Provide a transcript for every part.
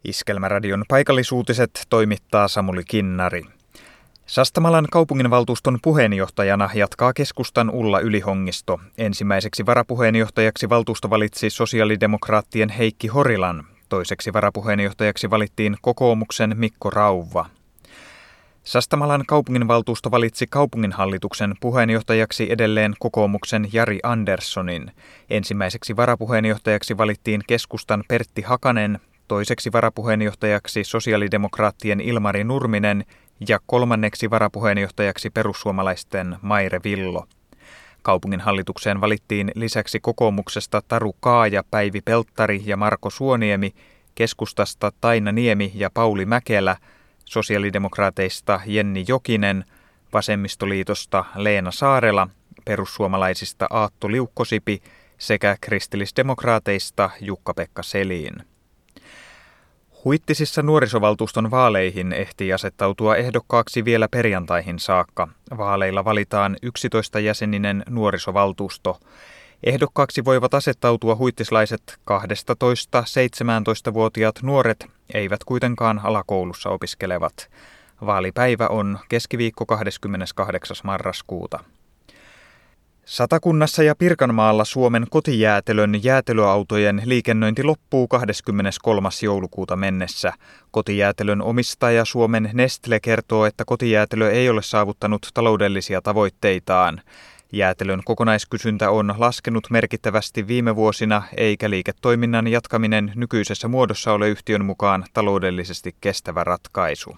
Iskelmäradion paikallisuutiset toimittaa Samuli Kinnari. Sastamalan kaupunginvaltuuston puheenjohtajana jatkaa keskustan Ulla Ylihongisto. Ensimmäiseksi varapuheenjohtajaksi valtuusto valitsi sosiaalidemokraattien Heikki Horilan. Toiseksi varapuheenjohtajaksi valittiin kokoomuksen Mikko Rauvva. Sastamalan kaupunginvaltuusto valitsi kaupunginhallituksen puheenjohtajaksi edelleen kokoomuksen Jari Anderssonin. Ensimmäiseksi varapuheenjohtajaksi valittiin keskustan Pertti Hakanen, toiseksi varapuheenjohtajaksi sosiaalidemokraattien Ilmari Nurminen ja kolmanneksi varapuheenjohtajaksi perussuomalaisten Maire Villo. Kaupunginhallitukseen valittiin lisäksi kokoomuksesta Taru Kaaja, Päivi Pelttari ja Marko Suoniemi, keskustasta Taina Niemi ja Pauli Mäkelä, sosiaalidemokraateista Jenni Jokinen, vasemmistoliitosta Leena Saarela, perussuomalaisista Aatto Liukkosipi sekä kristillisdemokraateista Jukka-Pekka Selin. Huittisissa nuorisovaltuuston vaaleihin ehtii asettautua ehdokkaaksi vielä perjantaihin saakka. Vaaleilla valitaan 11-jäseninen nuorisovaltuusto. Ehdokkaaksi voivat asettautua huittislaiset 12-17-vuotiaat nuoret, eivät kuitenkaan alakoulussa opiskelevat. Vaalipäivä on keskiviikko 28. marraskuuta. Satakunnassa ja Pirkanmaalla Suomen kotijäätelön jäätelöautojen liikennöinti loppuu 23. joulukuuta mennessä. Kotijäätelön omistaja Suomen Nestle kertoo, että kotijäätelö ei ole saavuttanut taloudellisia tavoitteitaan. Jäätelön kokonaiskysyntä on laskenut merkittävästi viime vuosina, eikä liiketoiminnan jatkaminen nykyisessä muodossa ole yhtiön mukaan taloudellisesti kestävä ratkaisu.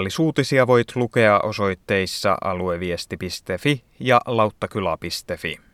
Paikallisuutisia voit lukea osoitteissa alueviesti.fi ja lauttakyla.fi.